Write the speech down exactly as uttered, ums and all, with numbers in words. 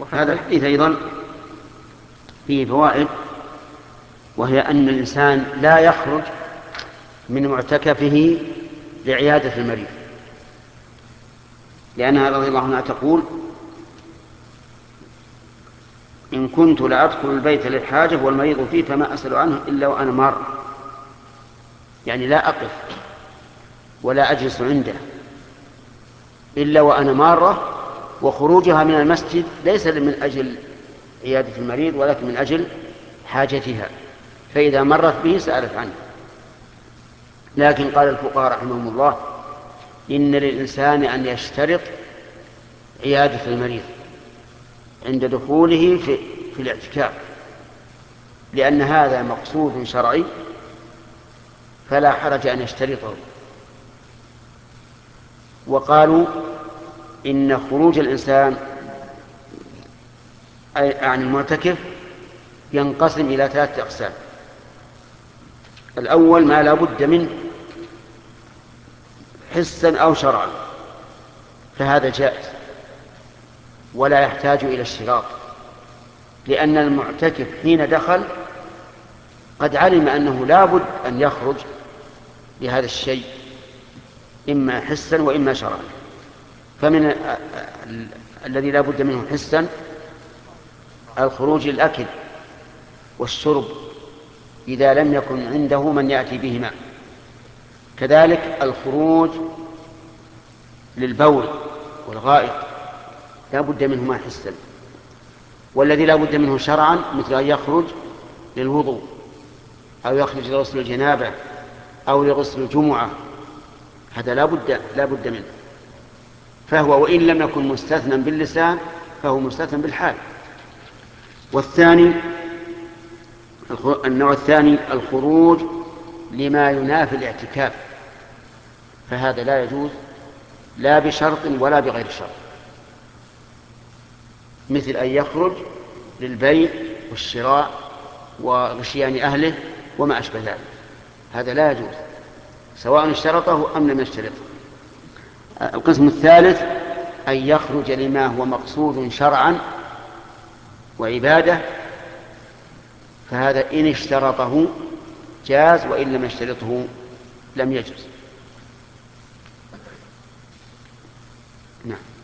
هذا الحديث أيضا فيه فوائد، وهي أن الإنسان لا يخرج من معتكفه لعيادة المريض، لأنها رضي الله عنها تقول: إن كنت لأدخل البيت للحاجة والمريض فيه فما أسأل عنه إلا وأنا مار، يعني لا أقف ولا أجلس عنده إلا وأنا مارة. وخروجها من المسجد ليس من أجل عيادة المريض ولكن من أجل حاجتها، فإذا مرت به سألت عنه. لكن قال الفقهاء رحمهم الله: إن للإنسان أن يشترط عيادة المريض عند دخوله في, في الاعتكاف، لأن هذا مقصود شرعي فلا حرج أن يشترطه. وقالوا إن خروج الإنسان عن المعتكف ينقسم إلى ثلاثة أقسام: الأول ما لا بد منه حسا أو شرعا، فهذا جائز ولا يحتاج إلى اشتراط، لأن المعتكف حين دخل قد علم أنه لا بد أن يخرج لهذا الشيء إما حسا وإما شرعا. فمن الذي لا بد منه حسا الخروج للأكل والشرب إذا لم يكن عنده من يأتي بهما، كذلك الخروج للبول والغائط لا بد منهما حسا. والذي لا بد منه شرعا مثل أن يخرج للوضوء أو يخرج لغسل الجنابة أو لغسل الجمعة، هذا لا بد لا بد منه، فهو وإن لم يكن مستثنى باللسان فهو مستثنى بالحال. والثاني النوع الثاني الخروج لما ينافي الاعتكاف، فهذا لا يجوز لا بشرط ولا بغير شرط، مثل أن يخرج للبيع والشراء وغشيان أهله وما أشبه ذلك، هذا لا يجوز سواء اشترطه أم لم يشترطه. القسم الثالث أن يخرج لما هو مقصود شرعا وعبادة، فهذا إن اشترطه جاز وإن لم يشترطه لم يجوز. نعم.